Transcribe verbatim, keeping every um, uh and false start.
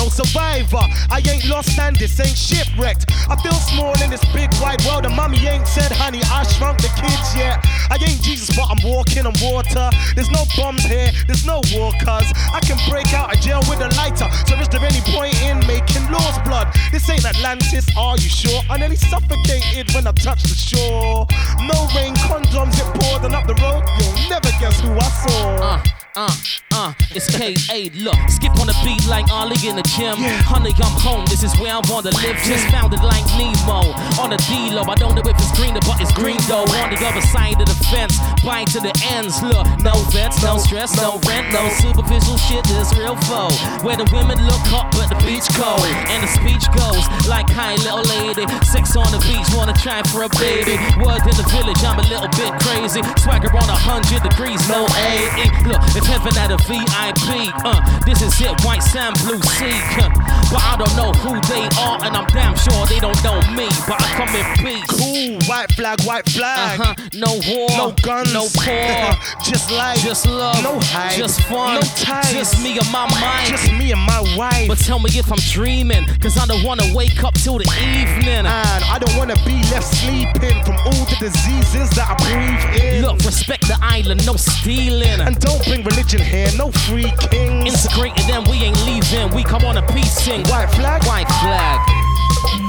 no survivor. I ain't lost and this ain't shipwrecked. I feel small in this big wide world, and mommy ain't said, honey, I shrunk the kids yet. I ain't Jesus, but I'm walking on water. There's no bombs here, there's no war, cuz I can break out of jail with a lighter. So is there any point in making laws, blood? This ain't Atlantis, are you sure? I nearly suffocated when I touched the shore. No rain, condoms, it poured, and up the road, you'll never guess who I saw. Uh. Uh, uh, it's K A, look, skip on the beat like Ollie in the gym. Yeah. Honey, I'm home, this is where I wanna live. Just found it like Nemo, on the D-Lo. I don't know if it's greener, but it's green though. On the other side of the fence, bind to the ends. Look, no vets, no stress, no rent, no superficial shit, this real foe. Where the women look hot, but the beach cold. And the speech goes like, hi little lady, sex on the beach, wanna try for a baby. Word in the village, I'm a little bit crazy. Swagger on a hundred degrees, no A. Look, it's heaven at a V I P, uh, this is it, white sand, blue sea, uh, but I don't know who they are, and I'm damn sure they don't know me, but I come in peace. Cool, white flag, white flag. Uh-huh, no war, no guns, no poor, just life, just love, no hype, just fun, no ties, just me and my mind, just me and my wife. But tell me if I'm dreaming, cause I don't wanna wake up till the evening. And I don't wanna be left sleeping from all the diseases that I breathe in. Look, respect the island, no stealing. And don't bring religion here, no free kings. Integrated them, we ain't leaving. We come on a peace sing. White flag, white flag.